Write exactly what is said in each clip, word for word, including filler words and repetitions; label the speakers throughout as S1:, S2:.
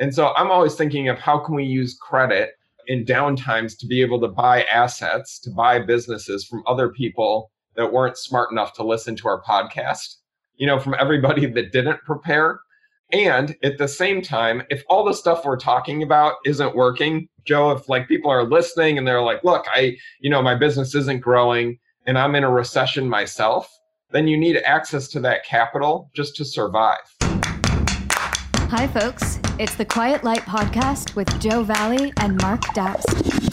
S1: And so I'm always thinking of how can we use credit in downtimes to be able to buy assets, to buy businesses from other people that weren't smart enough to listen to our podcast, you know, from everybody that didn't prepare. And at the same time, if all the stuff we're talking about isn't working, Joe, if like people are listening and they're like, look, I, you know, my business isn't growing and I'm in a recession myself, then you need access to that capital just to survive.
S2: Hi, folks. It's the Quiet Light Podcast with Joe Valley and Mark Dast.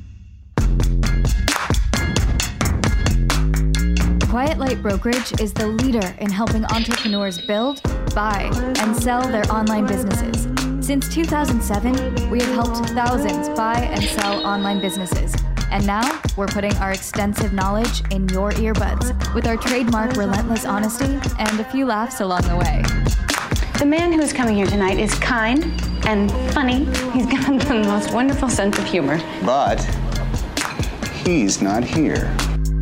S2: Quiet Light Brokerage is the leader in helping entrepreneurs build, buy, and sell their online businesses. Since two thousand seven, we have helped thousands buy and sell online businesses. And now, we're putting our extensive knowledge in your earbuds with our trademark relentless honesty and a few laughs along the way.
S3: The man who's coming here tonight is kind and funny. He's got the most wonderful sense of humor.
S4: But he's not here.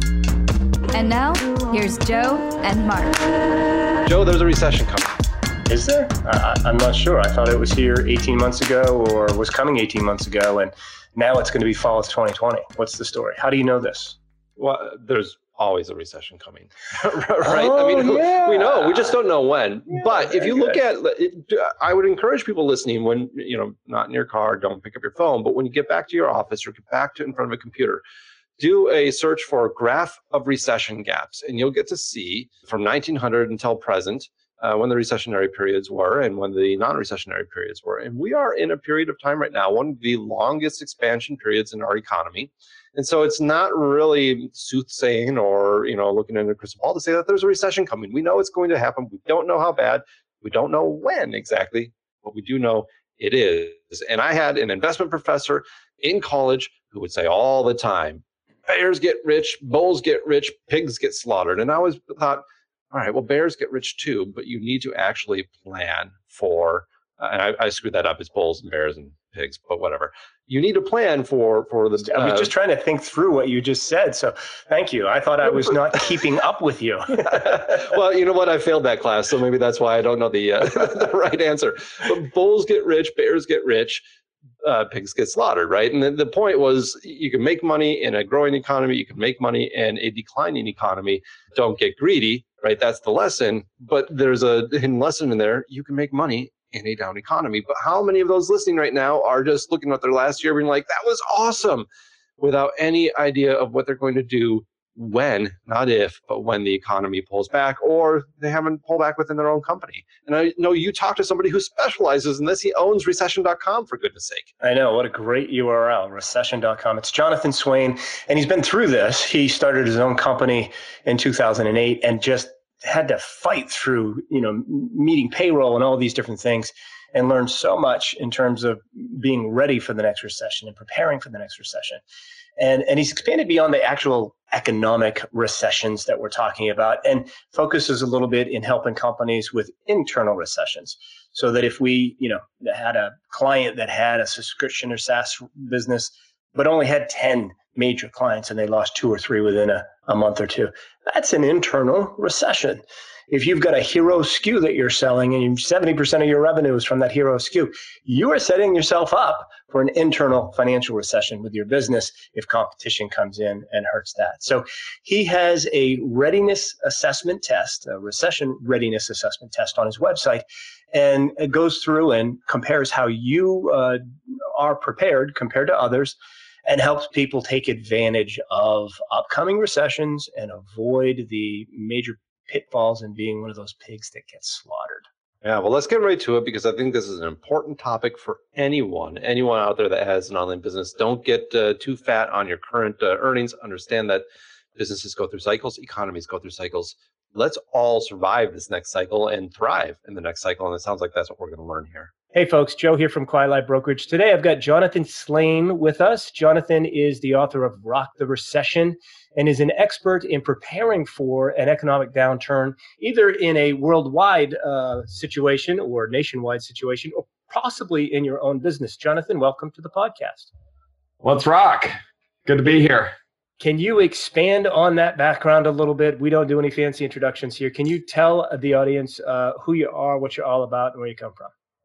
S2: And now, here's Joe and Mark.
S5: Joe, there's a recession coming.
S6: Is there? Uh, I'm not sure. I thought it was here eighteen months ago or was coming eighteen months ago, and now it's going to be fall of twenty twenty. What's the story? How do you know this?
S5: Well, there's always a recession coming, right?
S6: Oh,
S5: I mean,
S6: yeah.
S5: we know. We just don't know when.
S6: Yeah,
S5: but if you look
S6: good.
S5: at it, I would encourage people listening when, you know, not in your car, don't pick up your phone, but when you get back to your office or get back to in front of a computer, do a search for a graph of recession gaps, and you'll get to see from nineteen hundred until present uh, when the recessionary periods were and when the non-recessionary periods were. And we are in a period of time right now, one of the longest expansion periods in our economy. And so it's not really soothsaying or, you know, looking into a crystal ball to say that there's a recession coming. We know it's going to happen. We don't know how bad. We don't know when exactly, but we do know it is. And I had an investment professor in college who would say all the time, bears get rich, bulls get rich, pigs get slaughtered. And I always thought, all right, well, bears get rich too, but you need to actually plan for, uh, and I, I screwed that up, it's bulls and bears and pigs, but whatever. You need to plan for, for the...
S6: Uh, I was
S5: uh,
S6: just trying to think through what you just said, so thank you. I thought I was not keeping up with you.
S5: Well, you know what? I failed that class, so maybe that's why I don't know the, uh, the right answer. But bulls get rich, bears get rich, Uh, pigs get slaughtered, right? And the, the point was you can make money in a growing economy, you can make money in a declining economy. Don't get greedy, right? That's the lesson. But there's a hidden lesson in there. You can make money in a down economy. But how many of those listening right now are just looking at their last year being like, that was awesome, without any idea of what they're going to do when, not if, but when the economy pulls back, or they haven't pulled back within their own company. And I know you talk to somebody who specializes in this. He owns recession dot com, for goodness sake.
S6: I know, what a great U R L, recession dot com. It's Jonathan Swain, and he's been through this. He started his own company in two thousand eight and just had to fight through, you know, meeting payroll and all these different things, and learned so much in terms of being ready for the next recession and preparing for the next recession. And, and he's expanded beyond the actual economic recessions that we're talking about and focuses a little bit in helping companies with internal recessions. So that if we, you know, had a client that had a subscription or SaaS business, but only had ten major clients and they lost two or three within a, a month or two, that's an internal recession. If you've got a hero S K U that you're selling and seventy percent of your revenue is from that hero S K U, you are setting yourself up for an internal financial recession with your business if competition comes in and hurts that. So he has a readiness assessment test, a recession readiness assessment test on his website, and it goes through and compares how you uh, are prepared compared to others, and helps people take advantage of upcoming recessions and avoid the major pitfalls in being one of those pigs that gets slaughtered.
S5: Yeah, well, let's get right to it, because I think this is an important topic for anyone, anyone out there that has an online business. Don't get uh, too fat on your current uh, earnings. Understand that businesses go through cycles, economies go through cycles. Let's all survive this next cycle and thrive in the next cycle. And it sounds like that's what we're going to learn here.
S6: Hey folks, Joe here from Quiet Light Brokerage. Today I've got Jonathan Swain with us. Jonathan is the author of Rock the Recession and is an expert in preparing for an economic downturn, either in a worldwide uh, situation or nationwide situation, or possibly in your own business. Jonathan, welcome to the podcast.
S1: Let's rock. Good to be here.
S6: Can you expand on that background a little bit? We don't do any fancy introductions here. Can you tell the audience uh, who you are, what you're all about, and where you come from?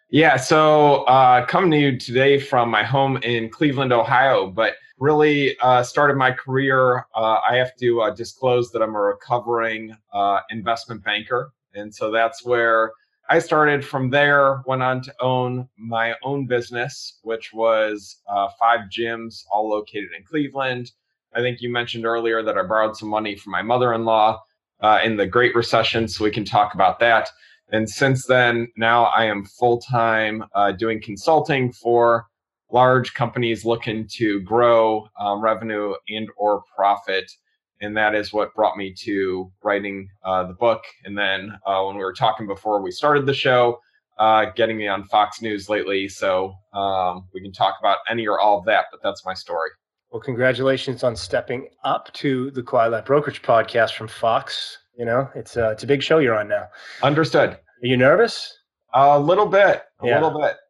S1: Yeah, so uh, coming to you today from my home in Cleveland, Ohio, but really uh, started my career. Uh, I have to uh, disclose that I'm a recovering uh, investment banker. And so that's where I started. From there, went on to own my own business, which was uh, five gyms, all located in Cleveland. I think you mentioned earlier that I borrowed some money from my mother-in-law uh, in the Great Recession, so we can talk about that. And since then, now I am full-time uh, doing consulting for large companies looking to grow um, revenue and or profit. And that is what brought me to writing uh, the book. And then uh, when we were talking before we started the show, uh, getting me on Fox News lately. So um, we can talk about any or all of that, but that's my story.
S6: Well, congratulations on stepping up to the Quiet Light Brokerage podcast from Fox. You know, it's a, it's a big show you're on now.
S1: Understood.
S6: Are you nervous?
S1: A little bit, a
S6: Yeah.
S1: little bit.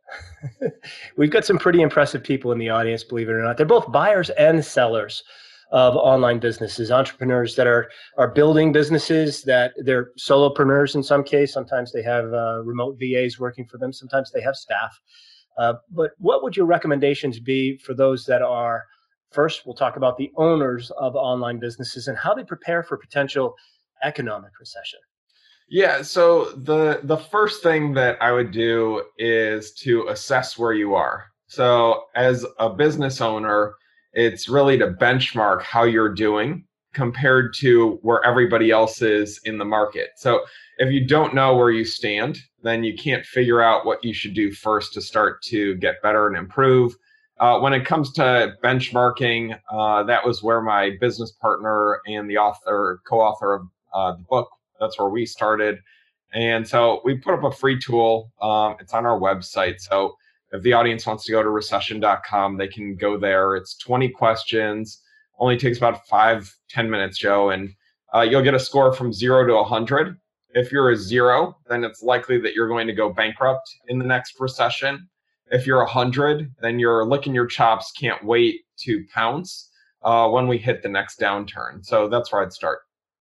S6: We've got some pretty impressive people in the audience, believe it or not. They're both buyers and sellers of online businesses, entrepreneurs that are are building businesses, that they're solopreneurs in some case. Sometimes they have uh, remote V As working for them. Sometimes they have staff. Uh, but what would your recommendations be for those that are, first, we'll talk about the owners of online businesses and how they prepare for potential economic recession?
S1: Yeah, so the the first thing that I would do is to assess where you are. So as a business owner, it's really to benchmark how you're doing compared to where everybody else is in the market. So if you don't know where you stand, then you can't figure out what you should do first to start to get better and improve. Uh, when it comes to benchmarking, uh, that was where my business partner and the author, co-author of uh, the book, that's where we started. And so we put up a free tool. Um, it's on our website. So if the audience wants to go to recession dot com, they can go there. It's twenty questions, only takes about five, ten minutes, Joe. And uh, you'll get a score from zero to one hundred. If you're a zero, then it's likely that you're going to go bankrupt in the next recession. If you're one hundred, then you're licking your chops, can't wait to pounce uh, when we hit the next downturn. So that's where I'd start.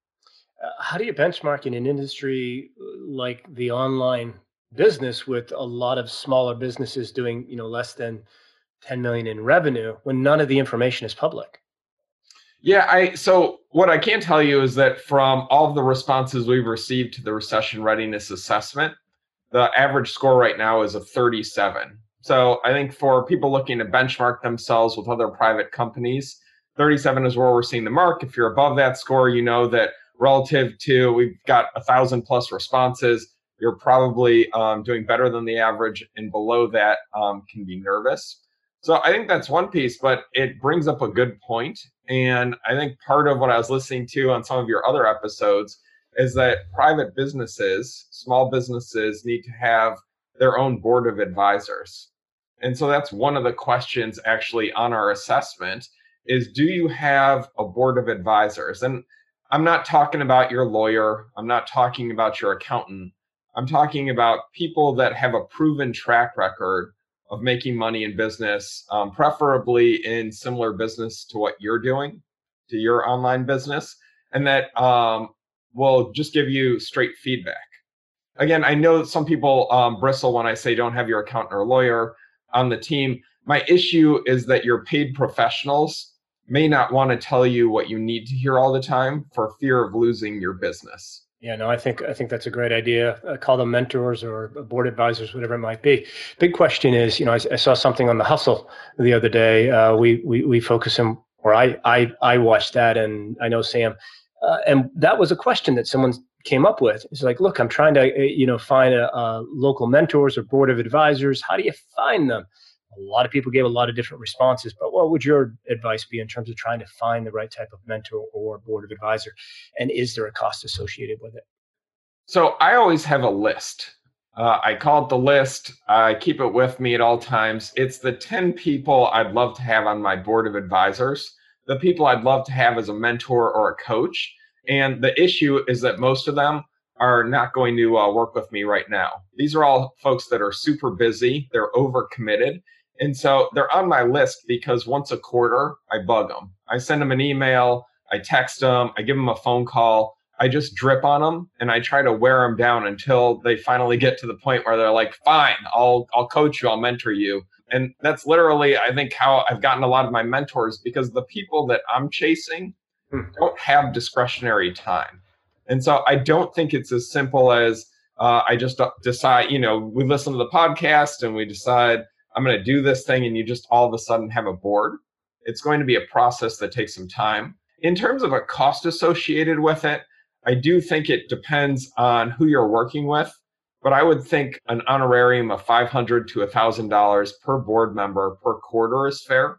S6: Uh, how do you benchmark in an industry like the online business with a lot of smaller businesses doing, you know, less than ten million in revenue when none of the information is public?
S1: Yeah, I so what I can tell you is that from all of the responses we've received to the recession readiness assessment, the average score right now is a thirty-seven. So I think for people looking to benchmark themselves with other private companies, thirty-seven is where we're seeing the mark. If you're above that score, you know that relative to, we've got a thousand plus responses, you're probably um, doing better than the average, and below that um, can be nervous. So I think that's one piece, but it brings up a good point. And I think part of what I was listening to on some of your other episodes is that private businesses, small businesses, need to have their own board of advisors. And so that's one of the questions actually on our assessment is, do you have a board of advisors? And I'm not talking about your lawyer. I'm not talking about your accountant. I'm talking about people that have a proven track record of making money in business, um, preferably in similar business to what you're doing, to your online business, and that um, will just give you straight feedback. Again, I know that some people um, bristle when I say don't have your accountant or lawyer on the team. My issue is that your paid professionals may not want to tell you what you need to hear all the time for fear of losing your business.
S6: Yeah, no, I think I think that's a great idea. Uh, call them mentors or board advisors, whatever it might be. Big question is, you know, I, I saw something on The Hustle the other day. Uh, we we we focus on, or I I I watched that, and I know Sam, uh, and that was a question that someone came up with. It's like, look, I'm trying to you know find a, a local mentors or board of advisors. How do you find them? A lot of people gave a lot of different responses, but what would your advice be in terms of trying to find the right type of mentor or board of advisor? And is there a cost associated with it?
S1: So I always have a list. Uh, I call it the list. I keep it with me at all times. It's the ten people I'd love to have on my board of advisors, the people I'd love to have as a mentor or a coach. And the issue is that most of them are not going to uh, work with me right now. These are all folks that are super busy. They're overcommitted. And so they're on my list because once a quarter, I bug them. I send them an email, I text them, I give them a phone call. I just drip on them and I try to wear them down until they finally get to the point where they're like, fine, I'll, I'll coach you, I'll mentor you. And that's literally, I think, how I've gotten a lot of my mentors, because the people that I'm chasing hmm. don't have discretionary time. And so I don't think it's as simple as uh, I just decide, you know, we listen to the podcast and we decide I'm going to do this thing, and you just all of a sudden have a board. It's going to be a process that takes some time. In terms of a cost associated with it, I do think it depends on who you're working with, but I would think an honorarium of five hundred dollars to one thousand dollars per board member per quarter is fair.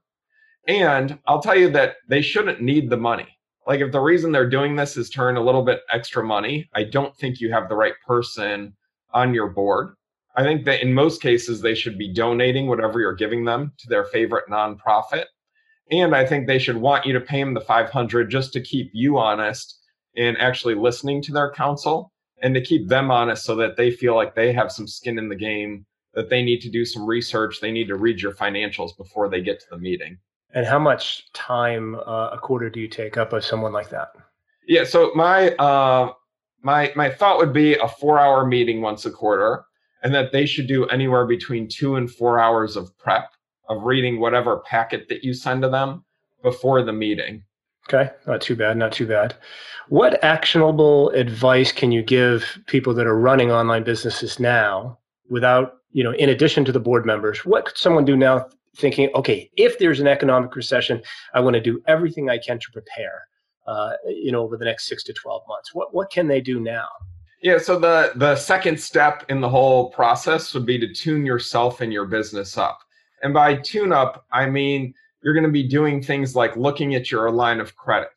S1: And I'll tell you that they shouldn't need the money. Like, if the reason they're doing this is to earn a little bit extra money, I don't think you have the right person on your board. I think that in most cases, they should be donating whatever you're giving them to their favorite nonprofit. And I think they should want you to pay them the five hundred dollars just to keep you honest in actually listening to their counsel, and to keep them honest so that they feel like they have some skin in the game, that they need to do some research, they need to read your financials before they get to the meeting.
S6: And how much time uh, a quarter do you take up of someone like that?
S1: Yeah, so my uh, my my thought would be a four-hour meeting once a quarter, and that they should do anywhere between two and four hours of prep, of reading whatever packet that you send to them before the meeting.
S6: Okay, not too bad, not too bad. What actionable advice can you give people that are running online businesses now without, you know, in addition to the board members, what could someone do now thinking, okay, if there's an economic recession, I want to do everything I can to prepare, uh, you know, over the next six to twelve months. What what can they do now?
S1: Yeah, so the, the second step in the whole process would be to tune yourself and your business up. And by tune up, I mean, you're going to be doing things like looking at your line of credit.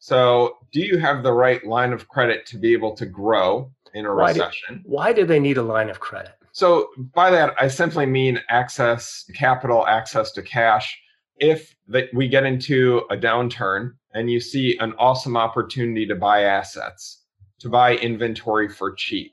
S1: So do you have the right line of credit to be able to grow in a
S6: why
S1: recession?
S6: Do, why do they need a line of credit?
S1: So by that, I simply mean access to capital, access to cash. If that we get into a downturn and you see an awesome opportunity to buy assets, to buy inventory for cheap,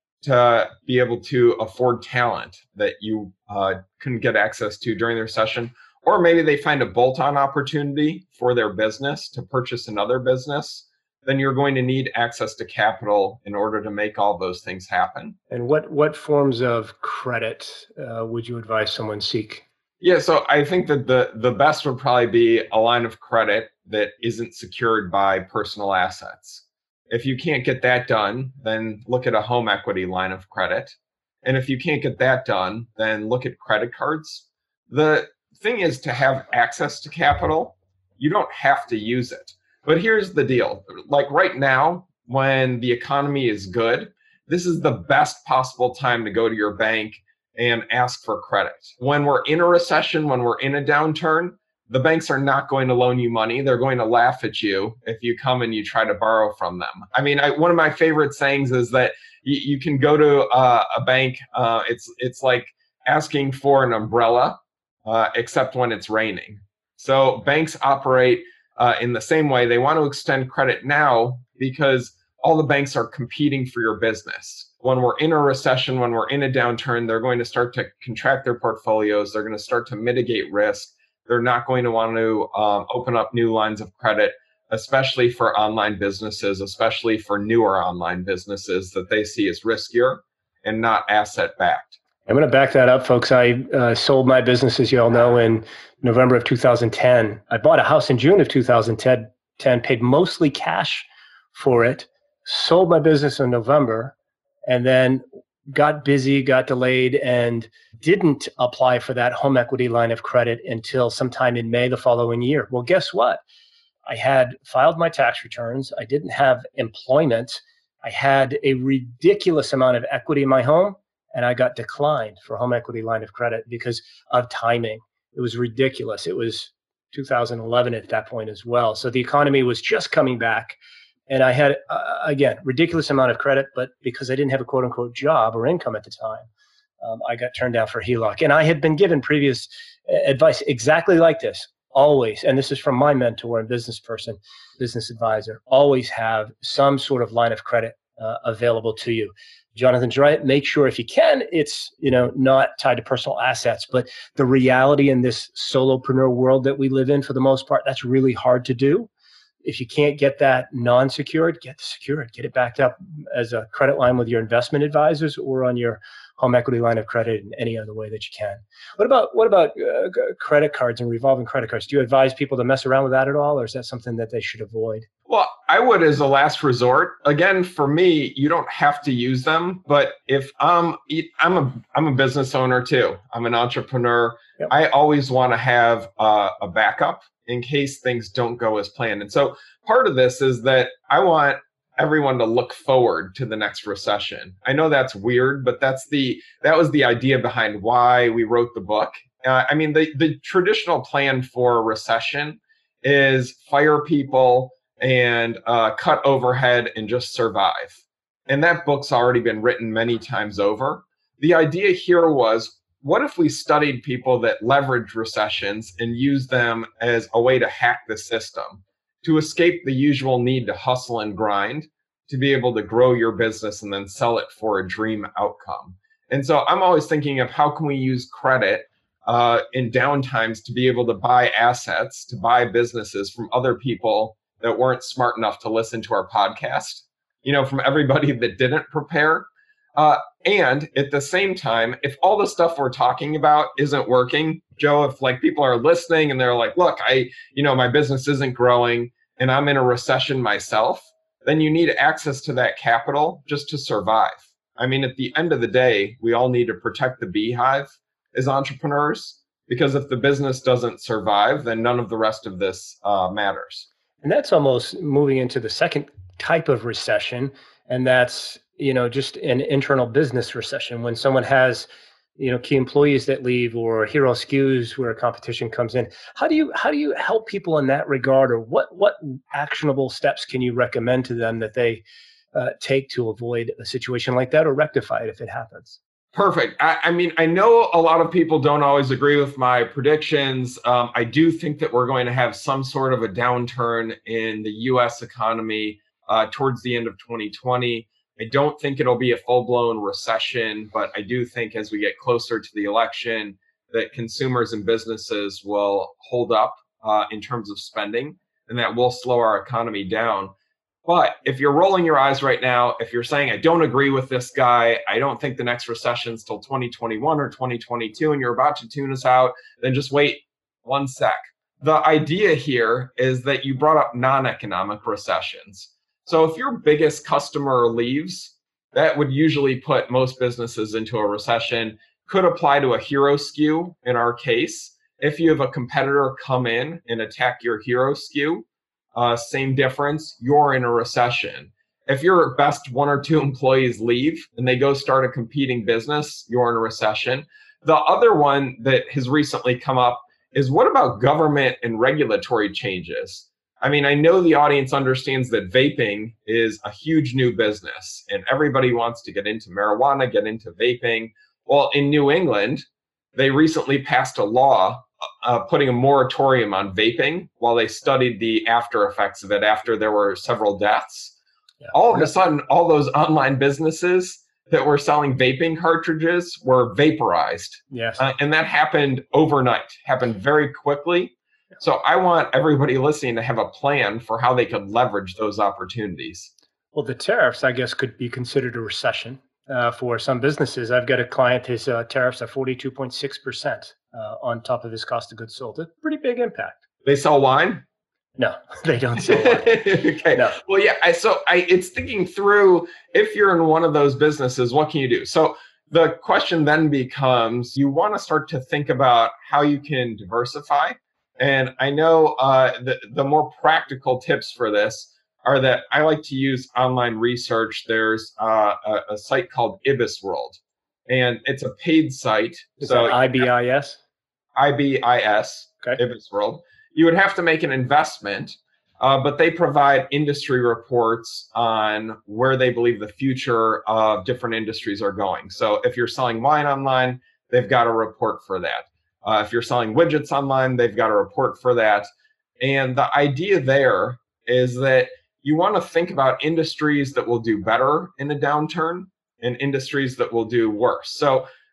S1: to be able to afford talent that you uh, couldn't get access to during the recession, or maybe they find a bolt-on opportunity for their business to purchase another business, then you're going to need access to capital in order to make all those things happen.
S6: And what, what forms of credit uh, would you advise someone seek?
S1: Yeah, so I think that the, the best would probably be a line of credit that isn't secured by personal assets. If you can't get that done, then look at a home equity line of credit. And if you can't get that done, then look at credit cards. The thing is to have access to capital. You don't have to use it. But here's the deal. Like right now, when the economy is good, this is the best possible time to go to your bank and ask for credit. When we're in a recession, when we're in a downturn, the banks are not going to loan you money. They're going to laugh at you if you come and you try to borrow from them. I mean, I, one of my favorite sayings is that you, you can go to uh, a bank. Uh, it's it's like asking for an umbrella, uh, except when it's raining. So banks operate uh, in the same way. They want to extend credit now because all the banks are competing for your business. When we're in a recession, when we're in a downturn, they're going to start to contract their portfolios. They're going to start to mitigate risk. They're not going to want to um, open up new lines of credit, especially for online businesses, especially for newer online businesses that they see as riskier and not asset backed.
S6: I'm going to back that up, folks. I uh, sold my business, as you all know, in November of two thousand ten. I bought a house in June of two thousand ten, paid mostly cash for it, sold my business in November, and then got busy, got delayed, and didn't apply for that home equity line of credit until sometime in May the following year. Well, guess what? I had filed my tax returns. I didn't have employment. I had a ridiculous amount of equity in my home, and I got declined for home equity line of credit because of timing. It was ridiculous. It was two thousand eleven at that point as well. So the economy was just coming back. And I had, uh, again, ridiculous amount of credit, but because I didn't have a quote unquote job or income at the time, um, I got turned down for H E L O C. And I had been given previous advice exactly like this, always. And this is from my mentor and business person, business advisor, always have some sort of line of credit uh, available to you. Jonathan's right. Make sure if you can, it's, you know, not tied to personal assets, but the reality in this solopreneur world that we live in, for the most part, that's really hard to do. If you can't get that non-secured, get the secured, get it backed up as a credit line with your investment advisors or on your home equity line of credit in any other way that you can. What about what about uh, credit cards and revolving credit cards? Do you advise people to mess around with that at all, or is that something that they should avoid?
S1: Well, I would as a last resort. Again, for me, you don't have to use them, but if I'm I'm a I'm a business owner too. I'm an entrepreneur. Yep. I always want to have uh, a backup in case things don't go as planned. And so part of this is that I want everyone to look forward to the next recession. I know that's weird, but that's the that was the idea behind why we wrote the book. Uh, I mean, the, the traditional plan for a recession is fire people and uh, cut overhead and just survive. And that book's already been written many times over. The idea here was, what if we studied people that leverage recessions and use them as a way to hack the system, to escape the usual need to hustle and grind, to be able to grow your business and then sell it for a dream outcome? And so I'm always thinking of how can we use credit uh, in downtimes to be able to buy assets, to buy businesses from other people that weren't smart enough to listen to our podcast, you know, from everybody that didn't prepare. Uh, and at the same time, if all the stuff we're talking about isn't working, Joe, if like people are listening and they're like, look, I, you know, my business isn't growing and I'm in a recession myself, then you need access to that capital just to survive. I mean, at the end of the day, we all need to protect the beehive as entrepreneurs, because if the business doesn't survive, then none of the rest of this uh, matters.
S6: And that's almost moving into the second type of recession, and that's, you know, just an internal business recession when someone has, you know, key employees that leave or hero S K Us where competition comes in. How do you how do you help people in that regard, or what what actionable steps can you recommend to them that they uh, take to avoid a situation like that or rectify it if it happens?
S1: Perfect. I, I mean, I know a lot of people don't always agree with my predictions. Um, I do think that we're going to have some sort of a downturn in the U S economy uh, towards the end of twenty twenty. I don't think it'll be a full-blown recession, but I do think as we get closer to the election that consumers and businesses will hold up uh, in terms of spending, and that will slow our economy down. But if you're rolling your eyes right now, if you're saying, I don't agree with this guy, I don't think the next recession's till twenty twenty-one or twenty twenty-two, and you're about to tune us out, then just wait one sec. The idea here is that you brought up non-economic recessions. So if your biggest customer leaves, that would usually put most businesses into a recession. Could apply to a hero S K U in our case. If you have a competitor come in and attack your hero S K U, uh, same difference, you're in a recession. If your best one or two employees leave and they go start a competing business, you're in a recession. The other one that has recently come up is, what about government and regulatory changes? I mean, I know the audience understands that vaping is a huge new business and everybody wants to get into marijuana, get into vaping. Well, in New England, they recently passed a law uh, putting a moratorium on vaping while they studied the after effects of it after there were several deaths. Yeah. All of a sudden, all those online businesses that were selling vaping cartridges were vaporized.
S6: Yes.
S1: Uh, and that happened overnight, happened very quickly. So I want everybody listening to have a plan for how they could leverage those opportunities.
S6: Well, the tariffs, I guess, could be considered a recession uh, for some businesses. I've got a client, his uh, tariffs are forty-two point six percent uh, on top of his cost of goods sold. A pretty big impact.
S1: They sell wine?
S6: No, they don't sell wine.
S1: Okay.
S6: No.
S1: Well, yeah, I, so I, it's thinking through, if you're in one of those businesses, what can you do? So the question then becomes, you want to start to think about how you can diversify. And I know uh, the, the more practical tips for this are that I like to use online research. There's uh, a, a site called IBISWorld, and it's a paid site.
S6: Is
S1: so
S6: that I B I S?
S1: I B I S,
S6: okay.
S1: IBISWorld. You would have to make an investment, uh, but they provide industry reports on where they believe the future of different industries are going. So if you're selling wine online, they've got a report for that. Uh, if you're selling widgets online, they've got a report for that. And the idea there is that you want to think about industries that will do better in a downturn and industries that will do worse. So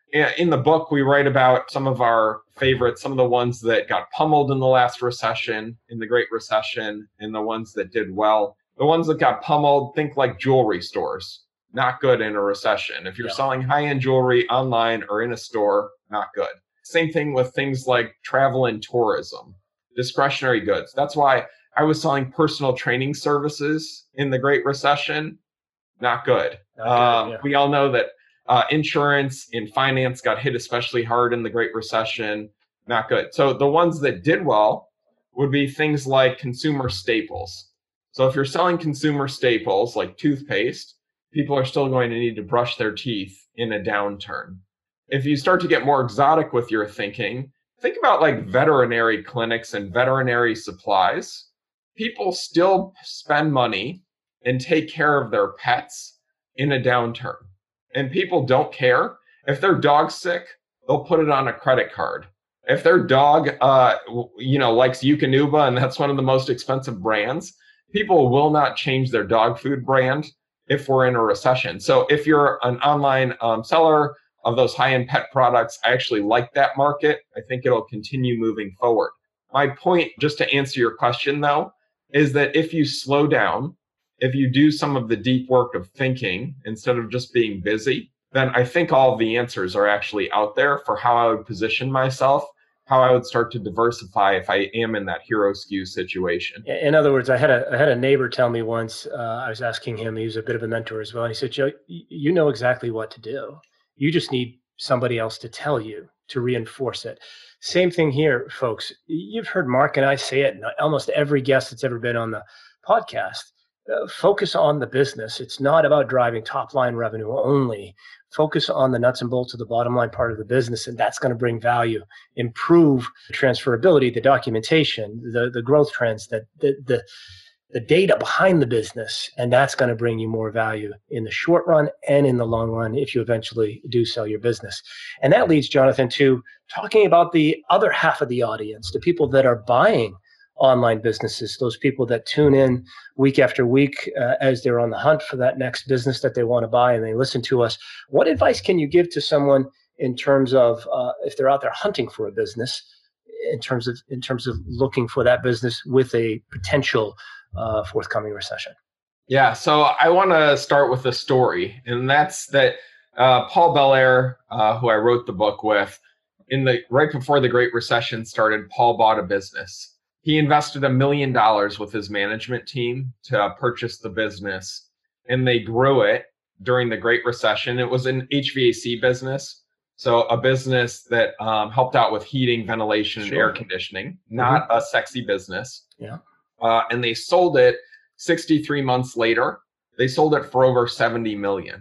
S1: In the book, we write about some of our favorites, some of the ones that got pummeled in the last recession, in the Great Recession, and the ones that did well. The ones that got pummeled, think like jewelry stores. Not good in a recession. If you're
S6: Yeah.
S1: selling high-end jewelry online or in a store, not good. Same thing with things like travel and tourism, discretionary goods. That's why I was selling personal training services in the Great Recession. Not good.
S6: Not good,
S1: um,
S6: yeah.
S1: We all know that uh, insurance and finance got hit especially hard in the Great Recession. Not good. So the ones that did well would be things like consumer staples. So if you're selling consumer staples like toothpaste, people are still going to need to brush their teeth in a downturn. If you start to get more exotic with your thinking, think about like veterinary clinics and veterinary supplies. People still spend money and take care of their pets in a downturn. And people don't care. If their dog's sick, they'll put it on a credit card. If their dog, uh, you know, likes Eukanuba, and that's one of the most expensive brands, people will not change their dog food brand if we're in a recession. So if you're an online um, seller of those high-end pet products, I actually like that market. I think it'll continue moving forward. My point, just to answer your question though, is that if you slow down, if you do some of the deep work of thinking instead of just being busy, then I think all of the answers are actually out there for how I would position myself, how I would start to diversify if I am in that hero skew situation.
S6: In other words, I had a I had a neighbor tell me once, uh, I was asking him, he was a bit of a mentor as well, and he said, Joe, you know exactly what to do. You just need somebody else to tell you, to reinforce it. Same thing here, folks. You've heard Mark and I say it, and almost every guest that's ever been on the podcast. Uh, focus on the business. It's not about driving top line revenue only. Focus on the nuts and bolts of the bottom line part of the business, and that's going to bring value, improve the transferability, the documentation, the, the growth trends, the, the, the, the data behind the business, and that's going to bring you more value in the short run and in the long run if you eventually do sell your business. And that leads, Jonathan, to talking about the other half of the audience, the people that are buying online businesses, those people that tune in week after week uh, as they're on the hunt for that next business that they want to buy, and they listen to us. What advice can you give to someone in terms of uh, if they're out there hunting for a business, in terms of in terms of looking for that business with a potential uh, forthcoming recession?
S1: Yeah, so I want to start with a story, and that's that uh, Paul Belair, uh, who I wrote the book with, in the right before the Great Recession started, Paul bought a business. He invested a million dollars with his management team to purchase the business, and they grew it during the Great Recession. It was an H V A C business, so a business that um, helped out with heating, ventilation, and
S6: Sure.
S1: air conditioning, not mm-hmm. a sexy business.
S6: Yeah.
S1: Uh, and they sold it sixty-three months later. They sold it for over seventy million.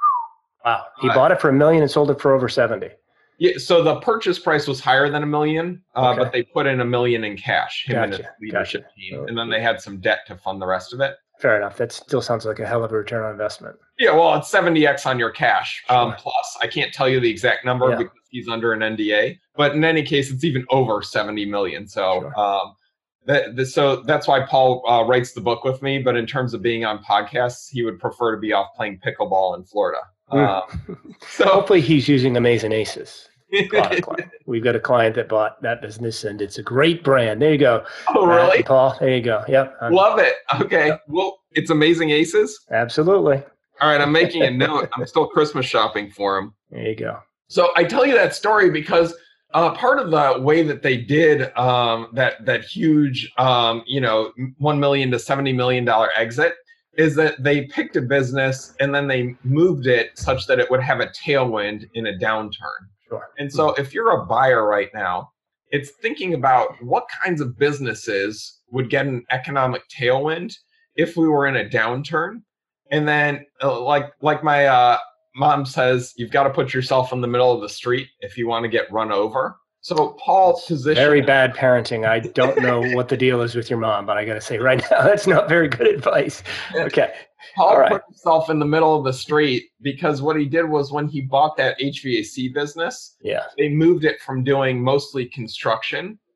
S6: Wow. He
S1: Uh,
S6: bought it for a million and sold it for over seventy.
S1: Yeah, so the purchase price was higher than a million, uh,
S6: Okay.
S1: but they put in a million in cash, him and his
S6: Gotcha,
S1: leadership
S6: gotcha.
S1: team, and then they had some debt to fund the rest of it.
S6: Fair enough. That still sounds like a hell of a return on investment.
S1: Yeah, well, it's seventy x on your cash um,
S6: Sure.
S1: plus. I can't tell you the exact number
S6: Yeah.
S1: because he's under an N D A, but in any case, it's even over seventy million. So,
S6: Sure.
S1: um, that, the, so that's why Paul uh, writes the book with me. But in terms of being on podcasts, he would prefer to be off playing pickleball in Florida.
S6: Mm.
S1: Um, so
S6: Hopefully he's using Amazing Aces. Product line. We've got a client that bought that business, and it's a great brand. There you go.
S1: Oh,
S6: Matt
S1: really?
S6: and Paul, there you go. Yep. I'm-
S1: Love it. Okay. Well, it's Amazing Aces.
S6: Absolutely.
S1: All right. I'm making a note. I'm still Christmas shopping for him.
S6: There you go.
S1: So I tell you that story because uh, part of the way that they did um, that that huge, um, you know, one million to seventy million dollar exit is that they picked a business and then they moved it such that it would have a tailwind in a downturn.
S6: Sure.
S1: And so if you're a buyer right now, it's thinking about what kinds of businesses would get an economic tailwind if we were in a downturn. And then uh, like like my uh, mom says, you've got to put yourself in the middle of the street if you want to get run over. So Paul's position.
S6: Very bad parenting. I don't know what the deal is with your mom, but I got to say right now, that's not very good advice. Okay.
S1: Paul
S6: All right.
S1: put himself in the middle of the street because what he did was when he bought that H V A C business,
S6: Yeah.
S1: they moved it from doing mostly construction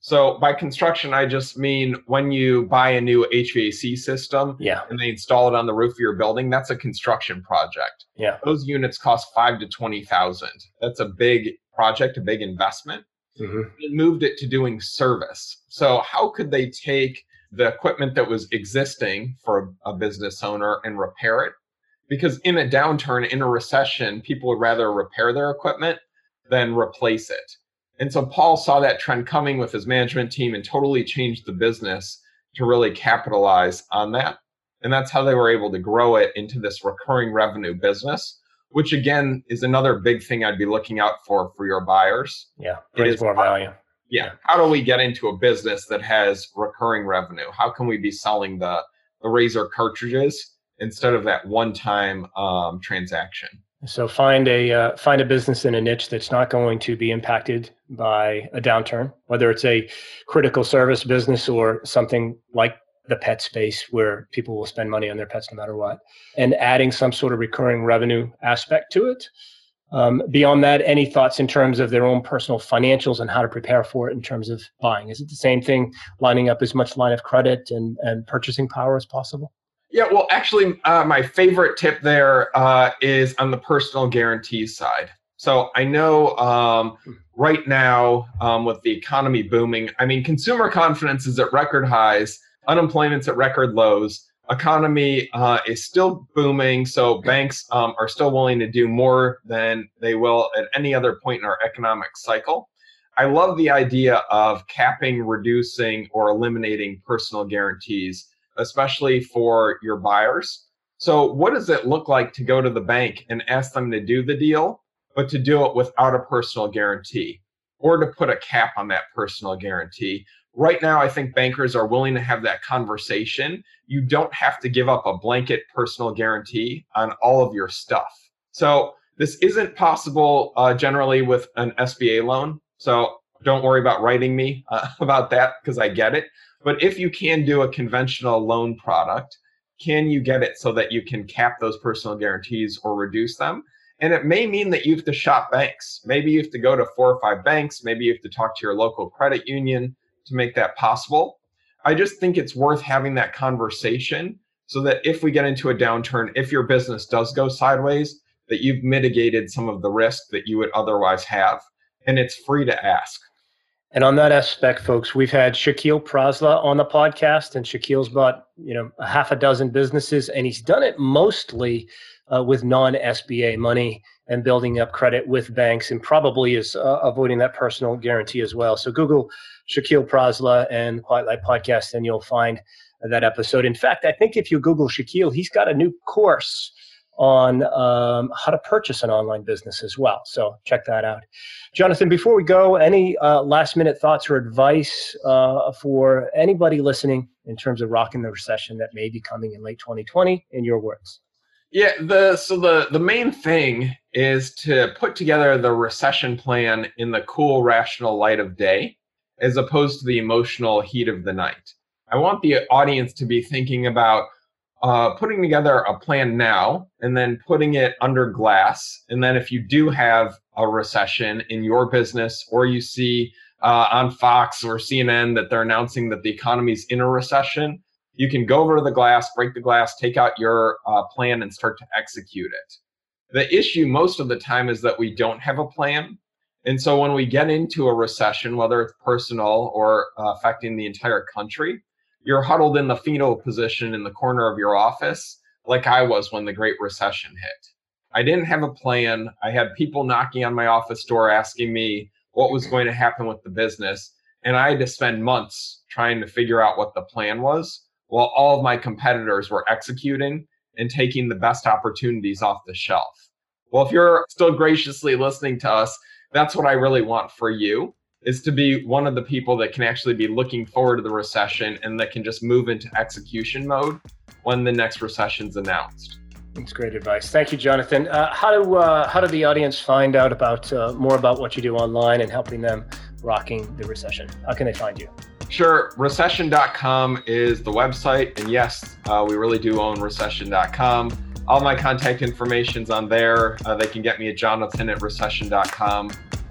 S1: So by construction, I just mean when you buy a new H V A C system
S6: Yeah.
S1: and they install it on the roof of your building, that's a construction project.
S6: Yeah.
S1: Those units cost five to twenty thousand. That's a big project, a big investment.
S6: Mm-hmm.
S1: It moved it to doing service. So how could they take the equipment that was existing for a business owner and repair it? Because in a downturn, in a recession, people would rather repair their equipment than replace it. And so Paul saw that trend coming with his management team and totally changed the business to really capitalize on that. And that's how they were able to grow it into this recurring revenue business, which again is another big thing I'd be looking out for for your buyers.
S6: Yeah, brings more value.
S1: Yeah. How do we get into a business that has recurring revenue? How can we be selling the, the razor cartridges instead of that one-time um, transaction?
S6: So find a uh, find a business in a niche that's not going to be impacted by a downturn, whether it's a critical service business or something like the pet space where people will spend money on their pets no matter what, and adding some sort of recurring revenue aspect to it. Um, beyond that, any thoughts in terms of their own personal financials and how to prepare for it in terms of buying? Is it the same thing, lining up as much line of credit and, and purchasing power as possible?
S1: Yeah, well, actually, uh, my favorite tip there uh, is on the personal guarantee side. So I know um, right now um, with the economy booming, I mean, consumer confidence is at record highs, unemployment's at record lows, economy uh, is still booming, so banks um, are still willing to do more than they will at any other point in our economic cycle. I love the idea of capping, reducing, or eliminating personal guarantees, especially for your buyers. So what does it look like to go to the bank and ask them to do the deal, but to do it without a personal guarantee, or to put a cap on that personal guarantee? Right now, I think bankers are willing to have that conversation. You don't have to give up a blanket personal guarantee on all of your stuff. So this isn't possible uh, generally with an S B A loan. So don't worry about writing me uh, about that, because I get it. But if you can do a conventional loan product, can you get it so that you can cap those personal guarantees or reduce them? And it may mean that you have to shop banks. Maybe you have to go to four or five banks. Maybe you have to talk to your local credit union to make that possible. I just think it's worth having that conversation so that if we get into a downturn, if your business does go sideways, that you've mitigated some of the risk that you would otherwise have. And it's free to ask.
S6: And on that aspect, folks, we've had Shaquille Prasla on the podcast, and Shaquille's bought, you know, a half a dozen businesses, and he's done it mostly uh, with non-S B A money and building up credit with banks, and probably is uh, avoiding that personal guarantee as well. So Google Shaquille Prasla and Quiet Light Podcast, and you'll find that episode. In fact, I think if you Google Shaquille, he's got a new course on um, how to purchase an online business as well. So check that out. Jonathan, before we go, any uh, last minute thoughts or advice uh, for anybody listening in terms of rocking the recession that may be coming in late twenty twenty, in your words?
S1: Yeah, the so the, the main thing is to put together the recession plan in the cool, rational light of day, as opposed to the emotional heat of the night. I want the audience to be thinking about Uh, putting together a plan now and then putting it under glass. And then if you do have a recession in your business, or you see uh, on Fox or C N N that they're announcing that the economy's in a recession, you can go over to the glass, break the glass, take out your uh, plan and start to execute it. The issue most of the time is that we don't have a plan. And so when we get into a recession, whether it's personal or uh, affecting the entire country, you're huddled in the fetal position in the corner of your office, like I was when the Great Recession hit. I didn't have a plan. I had people knocking on my office door asking me what was going to happen with the business. And I had to spend months trying to figure out what the plan was, while all of my competitors were executing and taking the best opportunities off the shelf. Well, if you're still graciously listening to us, that's what I really want for you, is to be one of the people that can actually be looking forward to the recession and that can just move into execution mode when the next recession's announced.
S6: That's great advice. Thank you, Jonathan. Uh, how do uh, how do the audience find out about uh, more about what you do online and helping them rocking the recession? How can they find you?
S1: Sure. recession dot com is the website. And yes, uh, we really do own recession dot com. All my contact information's on there. Uh, they can get me at jonathan at recession dot com.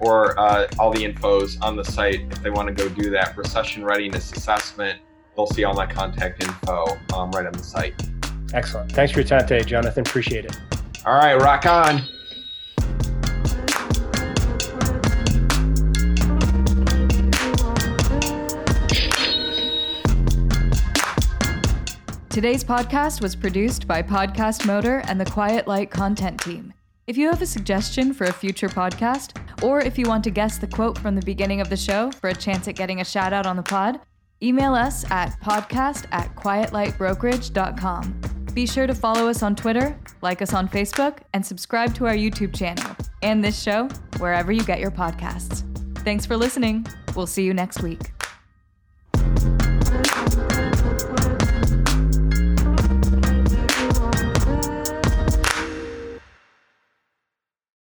S1: or uh, all the info's on the site if they want to go do that recession readiness assessment. They'll see all my contact info um, right on the site.
S6: Excellent. Thanks for your time today, Jonathan. Appreciate it.
S1: All right, rock on.
S2: Today's podcast was produced by Podcast Motor and the Quiet Light content team. If you have a suggestion for a future podcast, or if you want to guess the quote from the beginning of the show for a chance at getting a shout out on the pod, email us at podcast at quietlightbrokerage dot com. Be sure to follow us on Twitter, like us on Facebook, and subscribe to our YouTube channel and this show wherever you get your podcasts. Thanks for listening. We'll see you next week.